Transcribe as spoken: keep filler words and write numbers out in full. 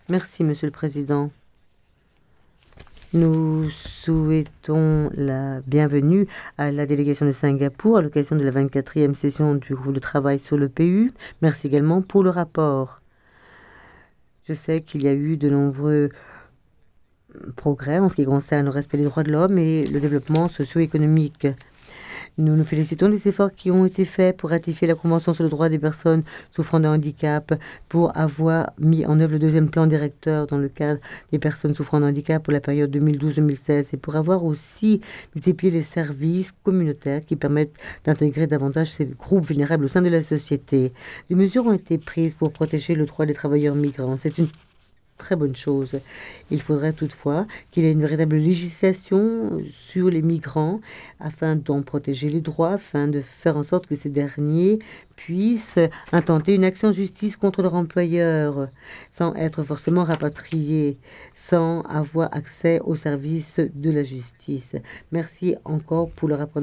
Merci, Monsieur le Président. Nous souhaitons la bienvenue à la délégation de Singapour à l'occasion de la vingt-quatrième session du groupe de travail sur le P U. Merci également pour le rapport. Je sais qu'il y a eu de nombreux progrès en ce qui concerne le respect des droits de l'homme et le développement socio-économique. Nous nous félicitons des efforts qui ont été faits pour ratifier la Convention sur le droit des personnes souffrant d'un handicap, pour avoir mis en œuvre le deuxième plan directeur dans le cadre des personnes souffrant d'un handicap pour la période deux mille douze deux mille seize et pour avoir aussi multiplié les services communautaires qui permettent d'intégrer davantage ces groupes vulnérables au sein de la société. Des mesures ont été prises pour protéger le droit des travailleurs migrants. C'est une très bonne chose. Il faudrait toutefois qu'il y ait une véritable législation sur les migrants afin d'en protéger les droits, afin de faire en sorte que ces derniers puissent intenter une action de justice contre leur employeur sans être forcément rapatriés, sans avoir accès aux services de la justice. Merci encore pour le rapport.